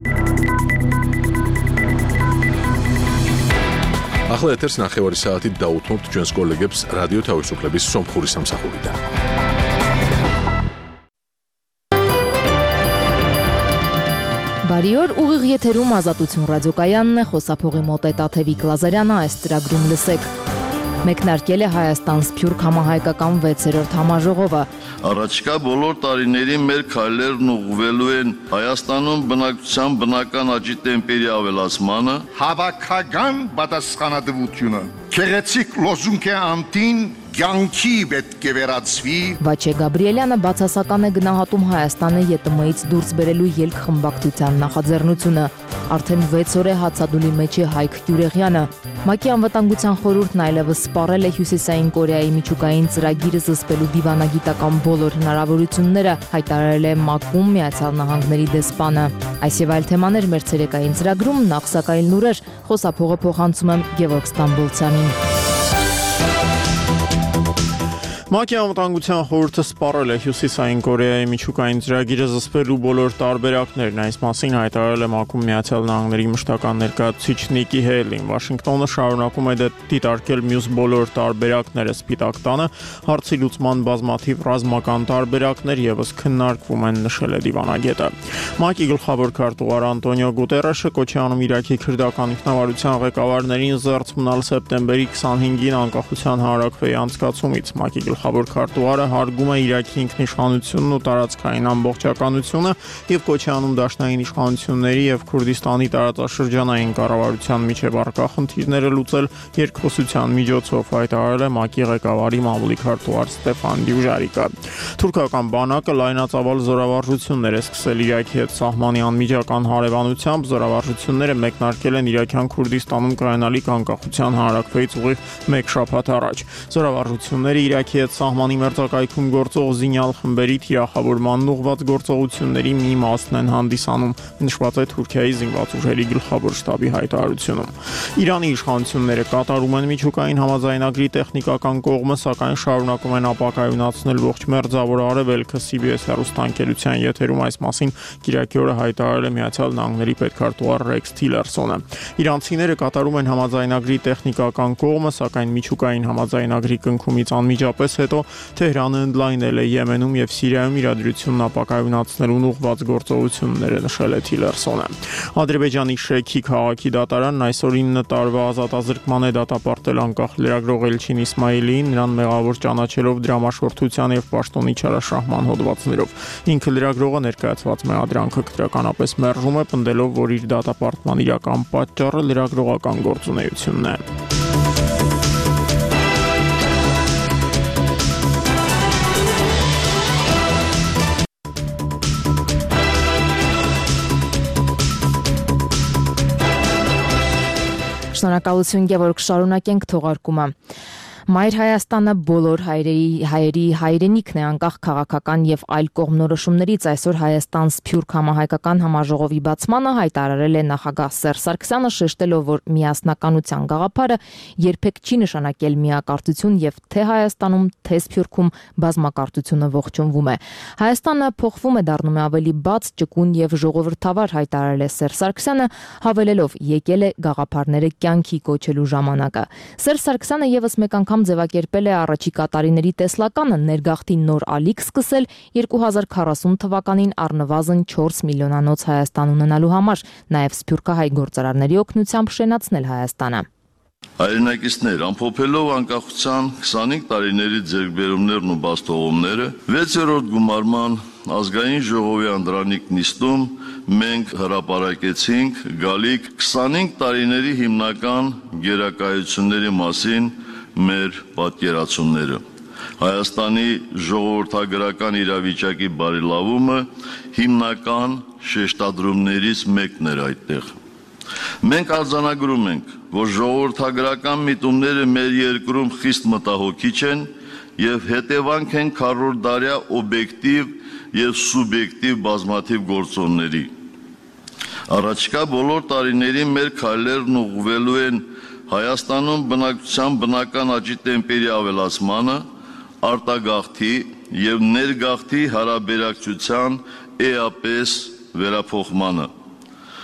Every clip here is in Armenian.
ახლა ეთერს 9 საათით დაუთმობთ ჩვენს კოლეგებს რადიო თავისუფლების სომხური სამსახურიდან. Բարիօր, ուղիղ եթերում ազատություն ռադիոկայանն է, խոսափողի մոտ է Տաթևիկ Լազարյանը, այս ծրագրում լսեք. Մեկնարկել է Հայաստան Սփյուռք համահայկական 6-րդ համաժողովը. Առաջիկա բոլոր տարիներին մեր քայլերն ուղղվելու են Հայաստանում բնակչության բնական աճի տեմպերի ավելացմանը, հավաքական պատասխանատվությունը, քեղեցիկ լոզունգ է անտին կյանքի պետք է վերածվի. Վաչե Գաբրիելյանը բացասական է գնահատում Հայաստանը ԵՏՄ-ից դուրս բերելու ելքխմբակցության նախաձեռնությունը. Արդեն 6 օր է հացադուլի մեջ է Հայկ Գյուրեղյանը. ՄԱԿ-ի անվտանգության խորհուրդն այլևս սպառել է Հյուսիսային Կորեայի միջուկային ծրագիրը զսպելու դիվանագիտական բոլոր հնարավորությունները, հայտարարել է ՄԱԿ-ում Միացյալ Նահանգների դեսպանը. Այս եւ այլ թեմաներ մեր ցերեկային ծրագրում, նախ սակայն լուրեր, խոսափողը փոխանցում եմ Գևորգ Ստամբոլցյանին. ՄԱԿ-ի անվտանգության խորհուրդը սպառել է Հյուսիսային Կորեայի միջուկային ծրագիրը զսպելու բոլոր տարբերակներն, այս մասին հայտարարել է ՄԱԿ-ում Միացյալ Նահանգների մշտական ներկայացուցիչ Նիկի Հեյլին. Վաշինգտոնը շարունակում է դիտարկել մյուս բոլոր տարբերակները Սպիտակ տանը, հարցի լուծման բազմաթիվ ռազմական տարբերակներ ևս քննարկվում են, նշել է դիվանագետը. ՄԱԿ-ի գլխավոր քարտուղար Անտոնիո Գուտերեշը կոչ է անում Իրաքի քրդական ինքնավարության ղեկավարներին զերծ մնալ սեպտեմբերի 25-ին անկախության հանրաքվեի անցկացումից. ՄԱԿ-ի գլխավոր քարտուղարը հարգում է Իրաքի ինքնիշխանությունն ու տարածքային ամբողջականությունը եւ կոչ է անում դաշնային իշխանությունների եւ Քուրդիստանի տարածաշրջանային կառավարության միջև առկա խնդիրները լուծել երկխոսության միջոցով, հայտարարել է ՄԱԿ-ի ղեկավարի մամուլի քարտուղար Ստեփան Դյուժարիկը. Թուրքական բանակը լայնածավալ զորավարժություններ է սկսել Իրաքի հետ սահմանի անմիջական հարևանությամբ, զորավարժությունները մեկնարկել են Իրաքյան Քուրդիստանում կայանալիք անկախության հանրաքվեից ուղիղ 1 շաբաթ առաջ. Զորավարժությունները Իրաքի հետ սահմանի մերձակայքում գործող զինյալ խմբերի թիրախավորմանն ուղղված գործողությունների մի մասն են հանդիսանում, նշված է Թուրքիայի զինված ուժերի գլխավոր շտաբի հայտարարությունում. Իրանի իշխանությունները կատարում են միջուկային համաձայնագրի տեխնիկական կողմը, սակայն շարունակում են ապակայունացնել ողջ մերձավոր արևելքը. CBS հեռուստաընկերության եթերում այս մասին կիրակի օրը հայտարարել է Միացյալ Նահանգների պետքարտուղար Ռեքս Թիլերսոնը. Իրանցիները կատարում են համաձայնագրի տեխնիկական կողմը, սակայն միջուկային համաձայնագրի կնքումից անմիջապես հետո Թեհրանը ընդլայնել է Եմենում եւ Սիրիայում իրադրությունն ապակայունացնելուն ուղղված գործողությունները, նշել է Թիլերսոնը. Ադրբեջանի Շեքի քաղաքի դատարանն այսօր 9 տարվա ազատազրկման է դատապարտել անկախ լրագրող Էլչին Իսմայիլիին, նրան մեղավոր ճանաչելով դրամաշորթության եւ պաշտոնի չարաշահման հոդվածներով. Ինքը լրագրողը ներկայացված մեղադրանքը քրեականապես մերժում է, պնդելով, որ իր դատապարտման իրական պատճառը լրագրողական գործունեությունն է. Շնորհակալություն Գևորգ, շարունակենք թողարկումը. Մայր Հայաստանը բոլոր հայերի հայրենիքն է, անկախ քաղաքական եւ այլ կողմնորոշումներից այսօր Հայաստան Սփյուռք համահայկական համաժողովի բացմանը հայտարարել է նախագահ Սերժ Սարգսյանը, շեշտելով, որ միասնականության գաղափարը երբեք չի նշանակել միակարծություն եւ թե Հայաստանում, թե Սփյուռքում բազմակարծությունը ողջունվում է. Հայաստանը փոխվում է, դառնում է ավելի բաց, ճկուն եւ ժողովրդավար, հայտարարել է Սերժ Սարգսյանը, հավելելով, եկել է գաղափարները կյանքի կոչելու ժամանակը. Սերժ Սարգսյանը եւս մեկ անգամ ձևակերպել է առաջիկա տարիների տեսլականը, ներգաղթի նոր ալիք սկսել 2040 թվականին առնվազն 4 միլիոնանոց Հայաստան ունենալու համար, նաև սփյուռքահայ գործարարների օգնությամբ շենացնել Հայաստանը. Հայրենակիցներ, ամփոփելով անկախության 25 տարիների ձեռքբերումներն ու բաստողումները, 6-րդ գումարման ազգային ժողովի անդրանիկ նիստում մենք հրապարակեցինք գալիք 25 տարիների հիմնական գերակայությունների մասին մեր պատկերացումները։ Հայաստանի ժողովրդագրական իրավիճակի բարելավումը հիմնական շեշտադրումներից մեկն էր այդտեղ։ Մենք արձանագրում ենք, որ ժողովրդագրական միտումները մեր երկրում խիստ մտահոգիչ են եւ հետևանք են քառորդդարյա օբյեկտիվ եւ սուբյեկտիվ բազմաթիվ գործոնների։ Առաջիկա բոլոր տարիներին մեր քայլերն ուղղվելու են Հայաստանում բնակչության բնական աճի տեմպերի ավելացմանը, արտագաղթի եւ ներգաղթի հարաբերակցության էապես վերափոխմանը։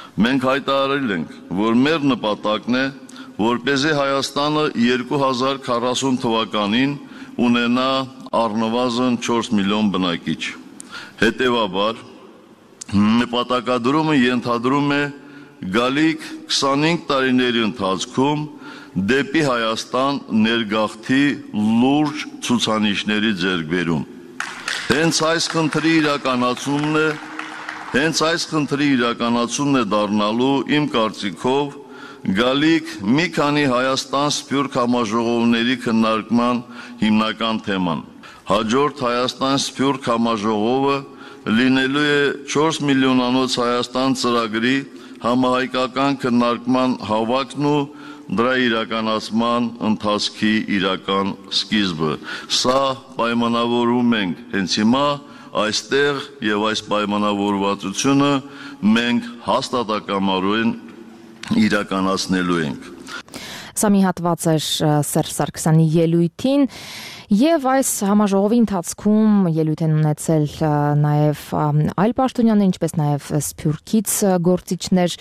Մենք հայտարարել ենք, որ մեր նպատակն է, որպեսզի Հայաստանը 2040 թվականին ունենա առնվազն 4 միլիոն բնակիչ։ Հետևաբար, նպատակադրումը ենթադրում է գալիք 25 տարիների ընթացքում դեպի Հայաստան ներգաղթի լուրջ ցուցանիշների ձեռքբերում։ Հենց այս խնդրի իրականացումն է դառնալու իմ կարծիքով գալիք մի քանի Հայաստան Սփյուռք համաժողովների քննարկման հիմնական թեման։ Հաջորդ Հայաստան Սփյուռք համաժողովը լինելու է 4 միլիոնանոց Հայաստան ծրագրի համահայկական քննարկման հավաքն ու դրա իրականացման ընթացքի իրական սկիզբը։ Սա պայմանավորում ենք հենց հիմա այստեղ եւ այս պայմանավորվածությունը մենք հաստատակամարույն իրականացնելու ենք։ Սա մի հատված էր Սերժ Սարգսյանի ելույթին եւ այս համաժողովի ընթացքում ելույթ են ունեցել նաեւ այլ պաշտոնյաներ, ինչպես նաեւ Սփյուռքից գործիչներ։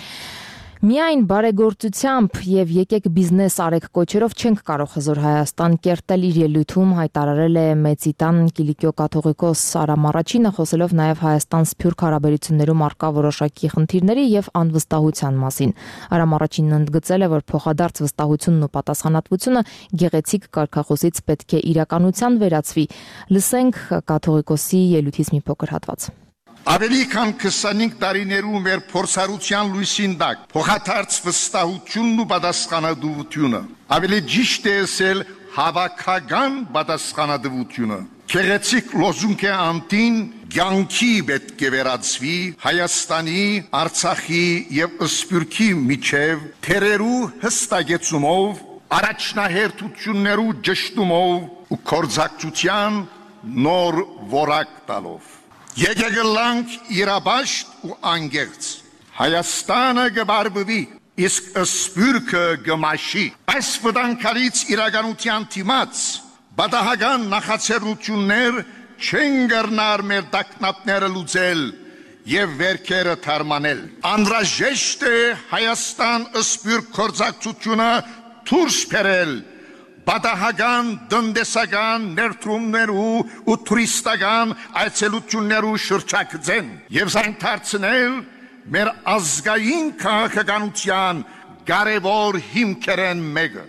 Միայն բարեգործությամբ եւ եկեք բիզնես արեք կոչերով չենք կարող հզոր Հայաստան կերտել, իր ելույթում հայտարարել է Մեծիտան Կիլիկիո կաթողիկոս Արամ Արաչինը, խոսելով նաեւ Հայաստան-Սփյուռք հարաբերություններում առկա որոշակի խնդիրների եւ անվստահության մասին։ Արամ Արաչինն ընդգծել է, որ փոխադարձ վստահությունն ու պատասխանատվությունը գեղեցիկ կարգախոսից պետք է իրականության վերածվի։ Լսենք կաթողիկոսի ելույթից մի փոքր հատված։ Ավելի քան 25 տարիներում մեր փորձառության լույսին տակ փոխադարձ վստահությունն ու պատասխանատվությունը, ավելի ճիշտ է ասել հավաքական պատասխանատվությունը, քեղեցիկ լոզունգ է անտին կյանքի պետք է վերածվի Հայաստանի, Արցախի եւ Սփյուռքի միջև թերերու հստակեցումով, առաջնահերթություններու ճշտումով ու կորձակցության նոր որակ տալով։ Եկեք լանք իրաբաշտ ու անգերց, Հայաստանը գբարբվի, իսկ Սփյուռքը գմաշի։ Այս վտանգալից իրականության դիմաց բադահական նախաձեռնություններ չեն գռնար մեր տակնապները լուծել եւ վերքերը թարմանել։ Անհրաժեշտ է Հայաստան-Սփյուռք կորձակցությունը դուրս բերել բադահական դնդեսական ներդրումներու ու տուրիստական այցելություններու շրջակցեն եւ այն դարձնել մեր ազգային քաղաքականության կարևոր հիմքերեն մեկը։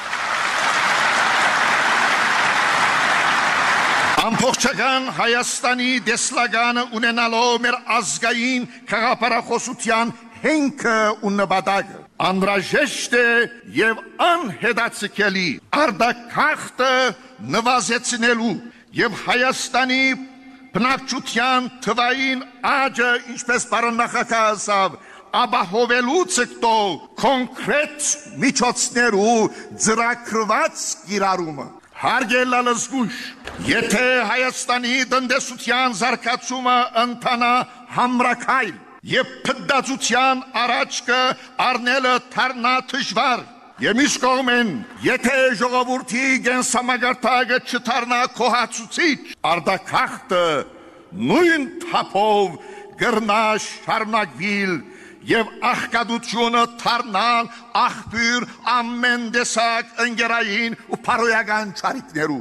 Ամբողջական Հայաստանի դեսլագանը ունենալով մեր ազգային քաղաքապարախոսության հենքը ու նպատակը անհրաժեշտ է եւ անհետաձգելի արտագաղթը նվազեցնելու եւ Հայաստանի բնակչության թվային աճը, ինչպես պարոն նախագահ ասավ, ապահովելու ցկտով կոնկրետ միջոցներու ծրագրված կիրառումը։ Հարգել լալզգուշ, եթե Հայաստանի տնտեսության զարգացումը ընթանա համրակայլ եւ փդացության առաջքը առնելը թարնա դժվար, եւ մյուս կողմեն, եթե ժողովրդի գենսամագարտակը չթարնա կոհացուցիչ, արտագաղթը նույն թափով գրնա շարունակվել եւ աղքատությունը թարնալ աղբյուր ամեն տեսակ ընկերային ու փարոյական ճարիքներու։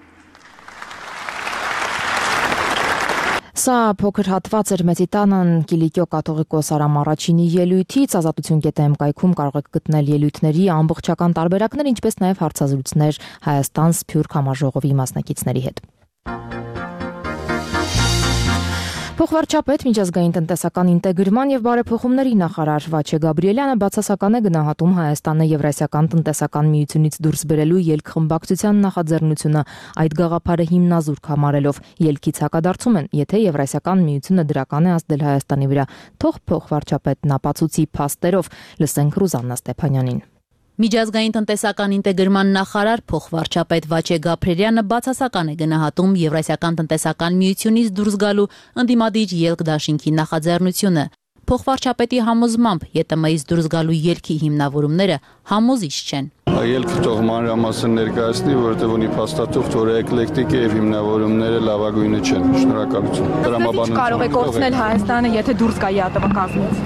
Սա փոքր հատված էր Մեծիտանան Կիլիկիո կաթողիկոս Արամ Արաչինի ելույթից, Ազատություն.am կայքում կարող եք գտնել ելույթների ամբողջական տարբերակներ, ինչպես նաև հարցազրույցներ Հայաստան-Սփյուռք համաժողովի մասնակիցների հետ։ Փոխվարչապետ, միջազգային տնտեսական ինտեգրման եւ բարեփոխումների նախարար Վաչե Գաբրիելյանը բացասական է գնահատում Հայաստանը Եվրասիական տնտեսական միությունից դուրս բերելու ելքխմբակցության նախաձեռնությունը, այդ գաղափարը հիմնազուրկ համարելով ելքից հակադարձում են, եթե Եվրասիական միությունը դրական է ազդել Հայաստանի վրա, թող փոխվարչապետն ապացուցի փաստերով, լսենք Ռուզաննա Ստեփանյանին։ Միջազգային տնտեսական ինտեգրման նախարար փոխվարչապետ Վաչե Գաբրիելյանը բացասական է գնահատում Եվրասիական տնտեսական միությունից դուրս գալու ընդդիմադիր ելք դաշինքի նախաձեռնությունը։ Փոխվարչապետի համոզմամբ ԵՏՄ-ից դուրս գալու ելքի հիմնավորումները համոզիչ չեն։ Ելքը թող մանրամասն ներկայացնի, որովհետև ունի փաստաթուղթ, որը էկլեկտիկ է եւ հիմնավորումները լավագույնը չեն։ Շնորհակալություն։ Դրամաբանություն կարող է կորցնել Հայաստանը, եթե դուրս գա ԵԱՏՄ կազմից։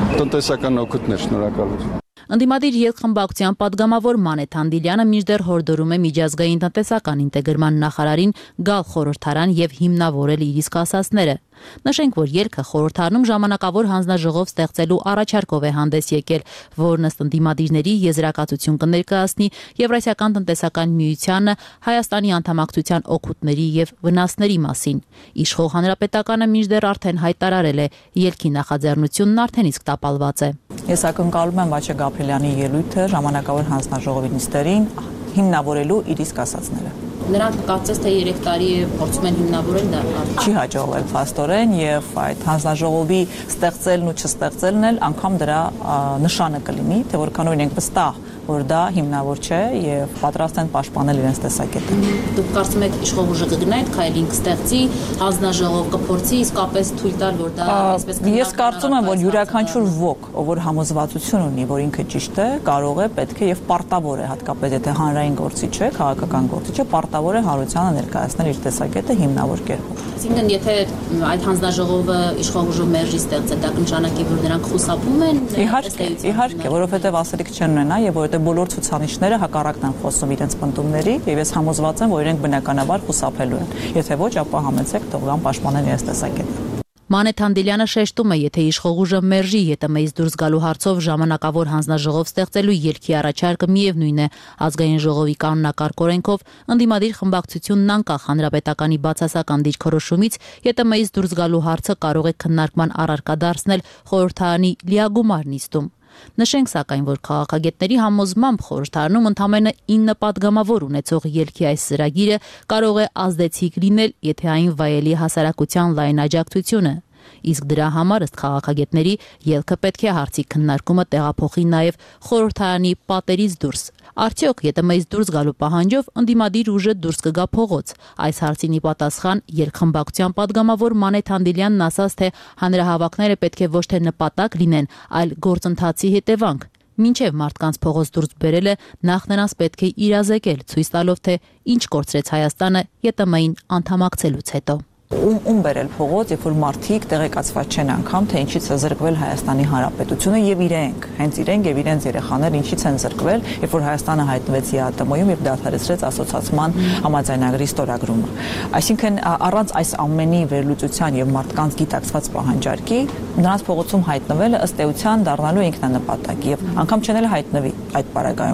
տնտեսական օգուտներ, շնորհակալություն։ Ընդդիմադիր ելքխմբակցության падգամավոր Մանեթ Հանդիլյանը մինչդեռ հորդորում է միջազգային տնտեսական ինտեգրման նախարարին գալ խորհրդարան եւ հիմնավորել իր իսկ ասածները։ Նշենք, որ ելքը խորհրդարանում ժամանակավոր հանձնաժողով ստեղծելու առաջարկով է հանդես եկել, որն ըստ ընդդիմադիրների եզրակացություն կներկայացնի Եվրասիական տնտեսական միությանը Հայաստանի անդամակցության օգուտների եւ վնասների մասին։ Իշխող հանրապետականը մինչդեռ արդեն հայտարարել է, ելքի նախաձեռնությունն արդեն իսկ տապալված է։ Ես ակնկալում եմ Վաչե Գաբրիելյանի ելույթը ժամանակավոր հանձնաժողովի նիստերին հիմնավորելու իր իսկ ասածները։ Նրանք կարծես թե 3 տարի է փորձում են հիմնավորել դա։ Չի հաջողվել փաստորեն եւ այդ հանձնաժողովի ստեղծելն ու չստեղծելն էլ անգամ դրա նշանը կլինի, թե որքանով իրենք վստահ որ դա հիմնավոր չէ եւ պատրաստ են պաշտպանել իրենց տեսակետը։ Դուք կարծում եք իշխող ուժը կգնա այդ քայլին կստեղծի, հանձնաժողով կփորձի իսկապես թույլ տալ, որ դա այսպես կնա։ Ես կարծում եմ, որ յուրաքանչյուր ոք, որ համոզվածություն ունի, որ ինքը ճիշտ է, կարող է, պետք է եւ պարտավոր է, հատկապես եթե հանրային գործիչ է, քաղաքական գործիչ է, պարտավոր է հանրությանը ներկայացնել իր տեսակետը հիմնավոր կերպով։ Այսինքն, եթե այդ հանձնաժողովը իշխող ուժը մերժի ստեղծել, դա կնշանակի, որ նրանք խուսափում են։ Իհարկե, որովհետեւ ասելիք չեն ունենա եւ որովհետեւ բոլոր ցուցանիշները հակառակն են խոսում իրենց պնդումների եւ ես համոզված եմ, որ իրենք բնականաբար խուսափելու են։ Եթե ոչ, ապա համեցեք թող գան պաշտպանեն իրենց տեսակետը։ Մանեթ Հանդիլյանը շեշտում է, եթե իշխող ուժը մերժի ԵՏՄ-ից դուրս գալու հարցով ժամանակավոր հանձնաժողով ստեղծելու ելքի առաջարկը միևնույն է, ազգային ժողովի կանոնակարգ օրենքով ընդդիմադիր խմբակցությունն անկախ հանրապետականի բացասական դիրքորոշումից ԵՏՄ-ից դուրս գալու հարցը կարող է քննարկման առարկա դարձնել խորհրդարանի լիագումար նիստում։ Նշենք սակայն, որ քաղաքագետների համոզմամբ խորհրդարանում ընդամենը 9 падգամավոր ունեցող ելքի այս ծրագիրը կարող է ազդեցիկ լինել, եթե այն վայելի հասարակության լայն աջակցությունը։ Իսկ դրա համար ըստ քաղաքագետների ելքը պետք է հարցի քննարկումը տեղափոխի նաև խորհրդարանի պատերից դուրս։ Արդյոք ԵՏՄ-ից դուրս գալու պահանջով ընդդիմադիր ուժը դուրս կգա փողոց։ Այս հարցին ի պատասխան ելքխմբակցության падգամավոր Մանեթ Հանդիլյանն ասաց, թե հանրահավաքները պետք է ոչ թե նպատակ լինեն, այլ գործընթացի հետևանք։ Մինչև մարդկանց փողոց դուրս բերելը նախ նրանց պետք է իրազեկել, ցույց տալով, թե ինչ կորցրեց Հայաստանը ԵՏՄ-ին անդամակցելուց հետո։ Ում բերել փողոց, երբ որ մարդիկ տեղեկացված չեն անգամ, թե ինչից է զրկվել Հայաստանի Հանրապետությունը եւ իրենք, հենց իրենք եւ իրենց երեխաները ինչից են զրկվել, երբ որ Հայաստանը հայտնվեց ԵԱՏՄ-ում եւ դադարեցրեց ասոցիացման համաձայնագրի ստորագրումը։ Այսինքն առանց այս ամենի վերլուծության եւ մարդկանց գիտակցված պահանջարկի նրանց փողոցում հայտնվելը ըստ էության դառնալու ինքնանպատակ եւ անգամ չեն էլ հայտնվի այդ պարագայում։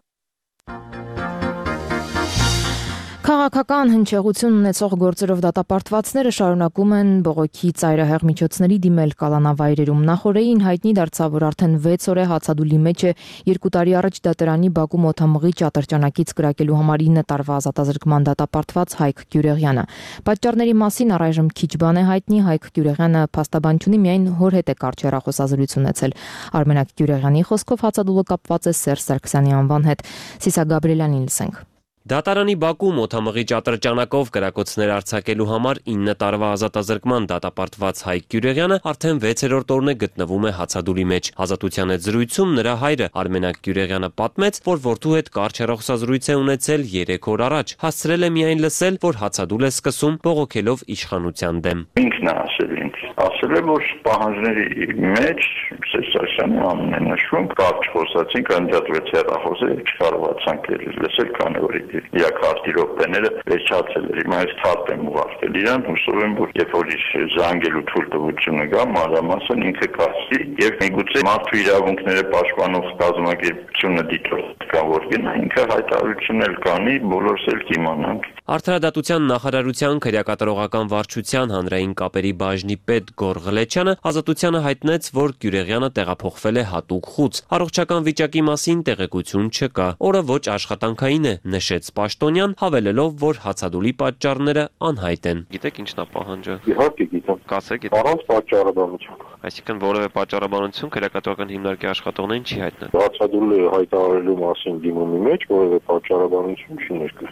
Քաղաքական հնչեղություն ունեցող գործերով դատապարտվածները շարունակում են բողոքի ծայրահեղ միջոցների դիմել կալանավայրերում։ Նախորդին հայտնի դարձավ, որ արդեն 6 օր է հացադուլի մեջ է 2 տարի առաջ դատարանի Բաքու մոթամղի ճատրճանակից կրակելու համար 9 տարվա ազատազրկման դատապարտված Հայկ Գյուրեղյանը։ Պատճառների մասին առայժմ քիչ բան է հայտնի, Հայկ Գյուրեղյանը փաստաբան չունի, միայն հոր հետ է կարճ հեռախոսազրույց ունեցել։ Արմենակ Գյուրեղյանի խոսքով հացադուլը կապված է Սերժ Սարգսյանի անվան հետ։ Սիսա Գաբրիելյանին լսենք։ Դատարանի Բաքու մոթամղի ճատրճանակով կրակոցներ արձակելու համար 9 տարվա ազատազրկման դատապարտված Հայկ Գյուրեղյանը արդեն 6-րդ օրն է գտնվում է հացադուլի մեջ։ Ազատության հետ զրույցում նրա հայրը Արմենակ Գյուրեղյանը պատմեց, որ որդու հետ կարճ հեռախոսազրույց է ունեցել 3 օր առաջ։ Հասցրել է միայն լսել, որ հացադուլ է սկսում բողոքելով իշխանության դեմ։ Ինքն է ասել ինձ, ասել է, որ պահանջների մեջ Սերժ Սարգսյանի անունն է նշվում, կարճ խոսացինք, անջատվեց հեռախոսը, չկարողացանք լսել, քանի որ Իակարտի րոպեները վերջացել էր։ Հիմա ես թափ եմ ուղարկել իրան, հուսով եմ, որ երբ որ զանգելու թույլտվությունը գա, մանրամասն ինքը կասի եւ միգուցե մարդու իրավունքները պաշտպանող կազմակերպությունը դիտորդ կա, որ գնա ինքը հայտարարություն էլ կանի, բոլորս էլ կիմանանք։ Արդարադատության նախարարության քրեակատարողական վարչության հանրային կապերի բաժնի պետ Գոր Ղլեչյանը ազատությանը հայտնեց, որ Գյուրեղյանը տեղափոխվել է հատուկ խուց։ Առողջական վիճակի մասին տեղեկություն չկա։ Օրը ոչ աշխատանքային է, նշեց պաշտոնյան, հավելելով, որ հացադուլի պատճառները անհայտ են։ Գիտեք ինչն է պահանջը։ Իհարկե գիտեմ։ Կասեք, առանց պատճառաբանություն։ Այսինքն որևէ պատճառաբանություն քրեակատարողական հիմնարկի աշխատողներին չի հայտնել։ Հացադուլը հայտարարելու մասին դիմումի մեջ որևէ պատճառաբանություն չի ներկայացվել։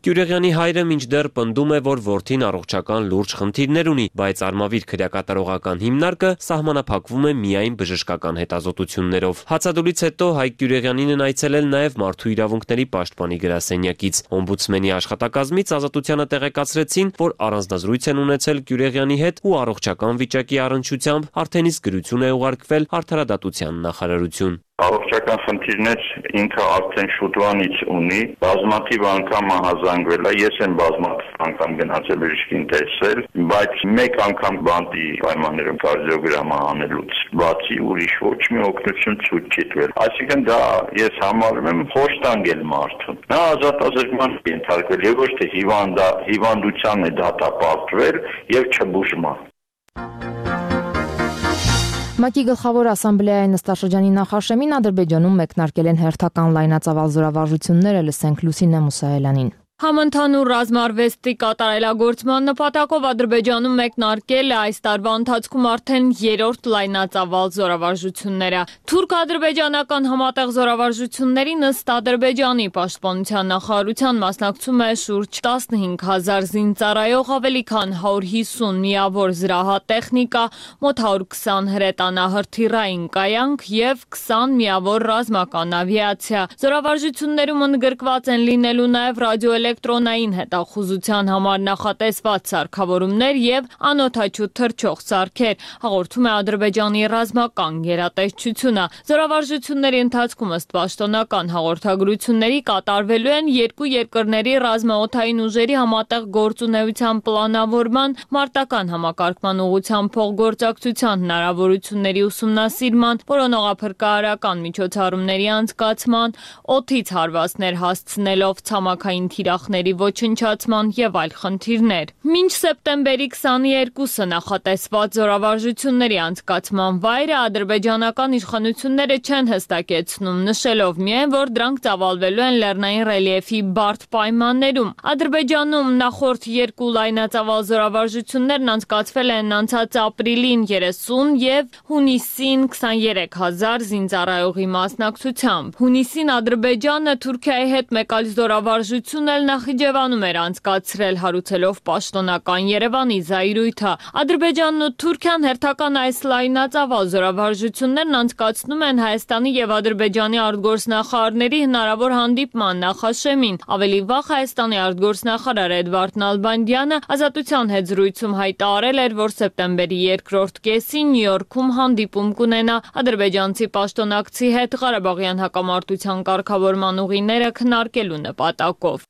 Գյուրեղյանի հայրը մինչդեռ պնդում է, որ որդին առողջական լուրջ խնդիրներ ունի, բայց Արմավիր քրեակատարողական հիմնարկը սահմանափակվում է միայն բժշկական հետազոտություններով։ Հացադուլից հետո Հայկ Գյուրեղյանին են այցելել նաև Մարդու իրավունքների պաշտպանի գրասենյակից։ Օմբուդսմենի աշխատակազմից Ազատությանը տեղեկացրեցին, որ առանձնազրույց են ունեցել Գյուրեղյանի հետ ու առողջական վիճակի առնչությամբ արդեն իսկ գրություն է ուղարկվել Արդարադատության նախարարություն։ Առողջական խնդիրներ ինքը արդեն շուտվանից ունի, բազմաթիվ անգամ հազանգվել է, ես եմ բազմաթիվ անգամ գնացել բժշկին տեսել, բայց մեկ անգամ բանտի պայմաններում կարդիոգրամա անելուց բացի ուրիշ ոչ մի օգնություն ցույց չի տվել։ Այսինքն դա ես համարում եմ խոշտանգել մարդուն։ Նա ազատազրկման ենթարկվել եւ ոչ թե հիվանդության է դատապարտվել եւ չբուժման։ ՄԱԿ-ի գլխավոր ասամբլեայի նստաշրջանի նախաշեմին Ադրբեջանում մեկնարկել են հերթական լայնածավալ զորավարժությունները, լսենք Լուսինե Մուսայելյանին։ Համընդհանուր ռազմարվեստի կատարելագործման նպատակով Ադրբեջանում մեկնարկել է այս տարվա ընթացքում արդեն 3-րդ լայնածավալ զորավարժությունները։ Թուրք-ադրբեջանական համատեղ զորավարժություններին ըստ Ադրբեջանի պաշտպանության նախարարության մասնակցում է շուրջ 15,000 զինծառայող, ավելի քան 150 միավոր զրահատեխնիկա, մոտ 120 հրետանահրթիռային կայանք եւ 20 միավոր ռազմական ավիացիա։ Զորավարժություններում ընդգրկված են լինելու նաեւ ռադիոէլեկտրոնային հետախուզության համար նախատեսված սարքավորումներ եւ անօդաչու թռչող սարքեր, հաղորդում է Ադրբեջանի ռազմական գերատեսչությունը։ Զորավարժությունների ընթացքում ըստ պաշտոնական հաղորդագրությունների կատարվելու են երկու երկրների ռազմաօդային ուժերի համատեղ գործունեության պլանավորման, մարտական համակարգման ուղղությամբ փոխգործակցության հնարավորությունների ուսումնասիրման, որոնողափրկարարական միջոցառումների անցկացման, օդից հարվածներ հասցնելով ցամաքային թիրախների ոչնչացման եւ այլ խնդիրներ։ Մինչ սեպտեմբերի 22-ը նախատեսված զորավարժությունների անցկացման վայրը ադրբեջանական իշխանությունները չեն հստակեցնում, նշելով միայն, որ դրանք ծավալվելու են լեռնային ռելիեֆի բարդ պայմաններում։ Ադրբեջանում նախորդ երկու լայնածավալ զորավարժություններն անցկացվել են անցած ապրիլին 30 եւ հունիսին 23,000 զինծառայողի մասնակցությամբ։ Հունիսին Ադրբեջանը Թուրքիայի հետ մեկ այլ զորավարժություն էլ Նախիջևանում էր անցկացրել, հարուցելով պաշտոնական Երևանի զայրույթը։ Ադրբեջանն ու Թուրքիան հերթական այս լայնածավալ զորավարժություններն անցկացնում են Հայաստանի եւ Ադրբեջանի արտգործնախարարների հնարավոր հանդիպման նախաշեմին։ Ավելի վաղ Հայաստանի արտգործնախարար Էդվարդ Նալբանդյանը Ազատության հետ զրույցում հայտարարել էր, որ սեպտեմբերի 2-րդ կեսին Նյու Յորքում հանդիպում կունենա ադրբեջանցի պաշտոնակցի հետ Ղարաբաղյան հակամարտության կարգավորման ուղիները քննարկելու նպատակով։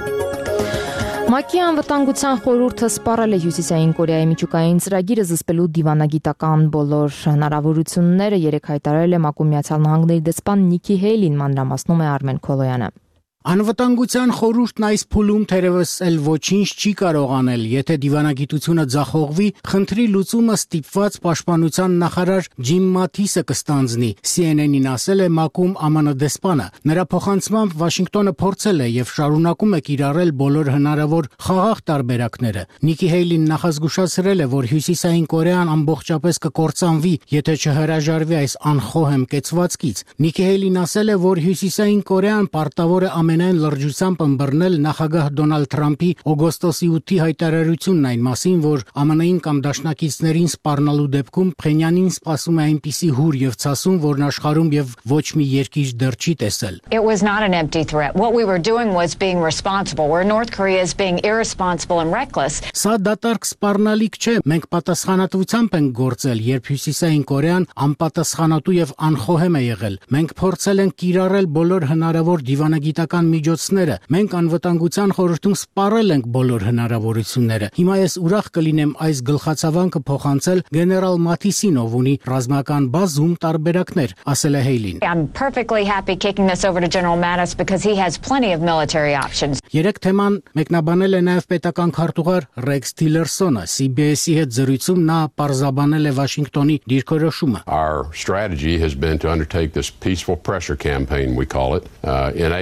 ՄԱԿ-ի անվտանգության խորհուրդը սպառել է Հյուսիսային Կորեայի միջուկային ծրագիրը զսպելու դիվանագիտական բոլոր հնարավորությունները, երեկ հայտարարել է ՄԱԿ-ում Միացյալ Նահանգների դեսպան Նիկի Հեյլին, մանրամասնում է Արմեն Քոլոյանը։ Անվտանգության խորհուրդն այս փուլում թերևս էլ ոչինչ չի կարող անել, եթե դիվանագիտությունը ձախողվի, խնդրի լուծումը ստիպված պաշտպանության նախարար Ջիմ Մաթիսը կստանձնի, CNN-ին ասել է ՄԱԿ-ում ԱՄՆ դեսպանը։ Նրա փոխանցմամբ Վաշինգտոնը փորձել է եւ շարունակում է կիրառել բոլոր հնարավոր խաղաղ տարբերակները։ Նիկի Հեյլին նախազգուշացրել է, որ Հյուսիսային Կորեան ամբողջապես կկործանվի, եթե չհրաժարվի այս անխոհեմ կեցվածքից։ Նիկի Հեյլին ասել է, որ Հյուսիսային Կորեան պարտավոր է ամենայն լրջությամբ ըմբռնել նախագահ Դոնալդ Թրամփի օգոստոսի 8-ի հայտարարությունն այն մասին, որ ԱՄՆ-ին կամ դաշնակիցներին սպառնալու դեպքում Փխենյանին սպասում է այնպիսի հուր եւ ցասում, որն աշխարհում եւ ոչ մի երկիր դեռ չի տեսել։ It was not an empty threat. What we were doing was being responsible. Where North Korea is being irresponsible and reckless. Սա դատարկ սպառնալիք չէ։ Մենք պատասխանատվությամբ ենք գործել, երբ Հյուսիսային Կորեան անպատասխանատու եւ անխոհեմ է եղել։ Մենք փորձել ենք կիրառել բոլոր հնարավոր դիվանագիտական միջոցները։ Մենք անվտանգության խորհրդում սպառել ենք բոլոր հնարավորությունները։ Հիմա ես ուրախ կլինեմ այս գլխացավանքը փոխանցել գեներալ Մաթիսին, ով ունի ռազմական բազում տարբերակներ, ասել է Հեյլին։ I'm perfectly happy kicking this over to General Mattis because he has plenty of military options. Երեք թեման մեկնաբանել է նաև պետական քարտուղար Ռեքս Թիլերսոնը, CBS-ի հետ զրույցում նա պարզաբանել է Վաշինգտոնի դիրքորոշումը։ Our strategy has been to undertake this peaceful pressure campaign, we call it, enabled by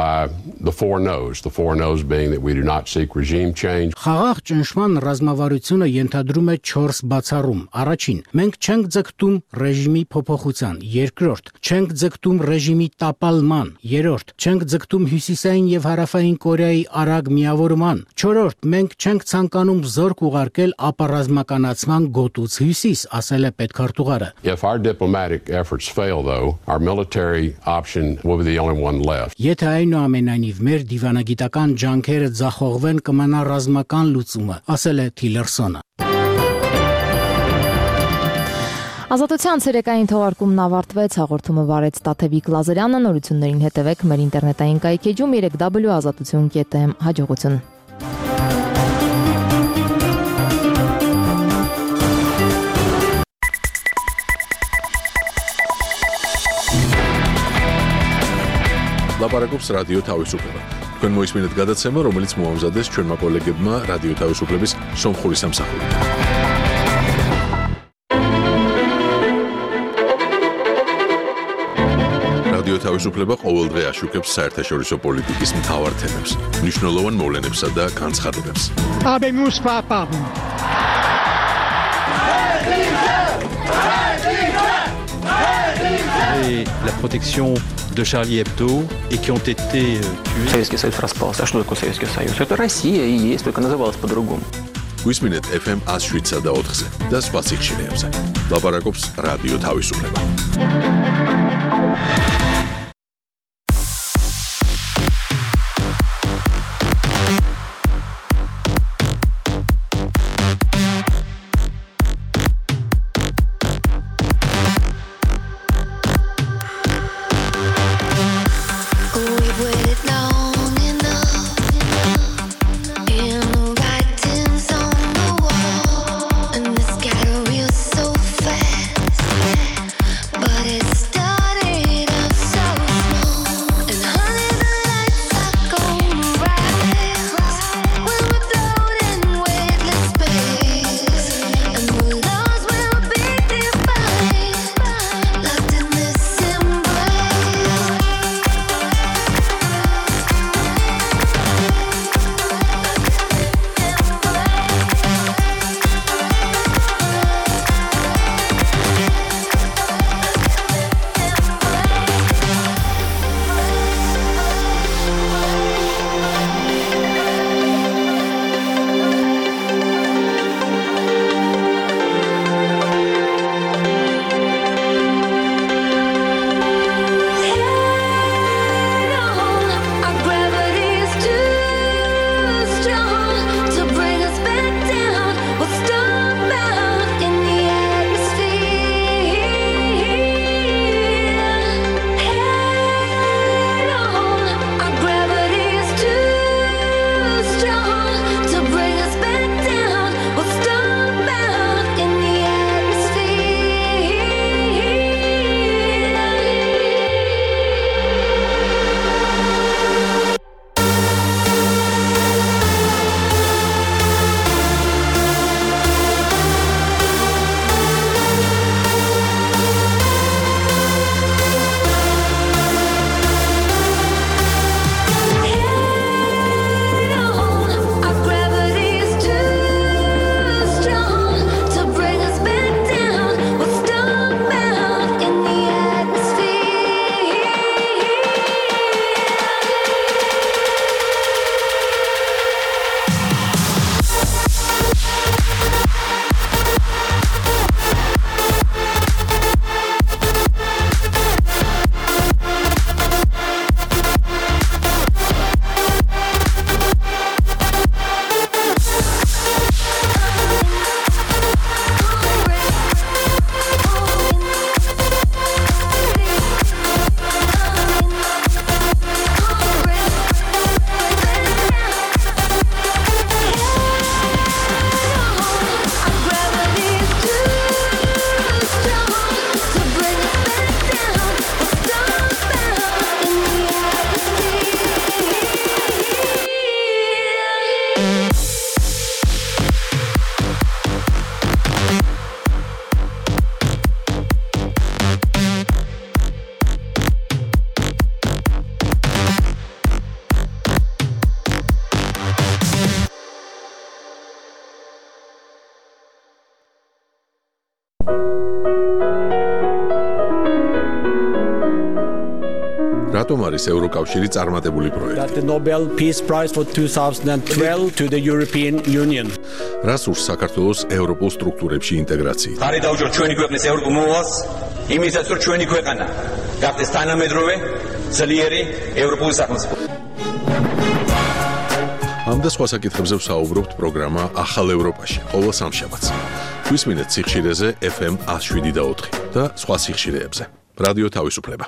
by the four no's being that we do not seek regime change. Խաղաղ ճնշման ռազմավարությունը ենթադրում է 4 բացառում։ Առաջին, մենք չենք ձգտում ռեժիմի փոփոխության։ Երկրորդ, չենք ձգտում ռեժիմի տապալման։ Երրորդ, չենք ձգտում Հյուսիսային եւ Հարավային Կորեայի արագ միավորման։ Չորրորդ, մենք չենք ցանկանում զորք ուղարկել ապառազմականացման գոտուց հյուսիս, ասել է պետքարտուղարը։ If our diplomatic efforts fail though, our military option will be the only one left. Եթե այնուամենայնիվ մեր դիվանագիտական ջանքերը ձախողվեն, կմնա ռազմական լուծումը, ասել է Թիլերսոնը։ Ազատության ցերեկային թողարկումն ավարտվեց, հաղորդումը վարեց Տաթևիկ Լազարյանը, նորություններին հետևեք մեր ինտերնետային կայքեջում 3w.azatutun.am, հաջողություն։ Լապարակობს ռադիո თავისუფლება։ Თქვენ მოისმინეთ გადაცემა, რომელიც მოამზადეს ჩვენმა კოლეგებმა რადიო თავისუფლების სომხური სამსახურიდან. რადიო თავისუფლება ყოველდღე აშუქებს საერთაშორისო პოლიტიკის მთავარ თემებს, მნიშვნელოვან მოვლენებსა და განცხადებებს. La protection de Charlie Hebdo et qui ont été tués. Советский Союз распался. А что такое Советский Союз? Это Россия и есть, только называлась по-другому. Გვისმინეთ FM 107 და 4-ზე და სხვა სიხშირეებზე. ლაპარაკობს რადიო თავისუფლება. But it's რატომ არის ევროკავშირი წარმატებული პროექტი? The Nobel Peace Prize for 2012 to the European Union. რას ურს საქართველოს ევროპულ სტრუქტურებში ინტეგრაციით? ხარი დაუჯეროთ ჩვენი ქვეყნის ევროპულ მოვალს, იმისაც რომ ჩვენი ქვეყანა გახდეს თანამედროვე, ძლიერი ევროპული სახელმწიფო. ამ და სხვა საკითხებზე ვსაუბრობთ პროგრამა ახალ ევროპაში ყოველ სამშაბათს. გვისმინეთ სიხშირეზე FM 107.4 და სხვა სიხშირეებზე. რადიო თავისუფლება.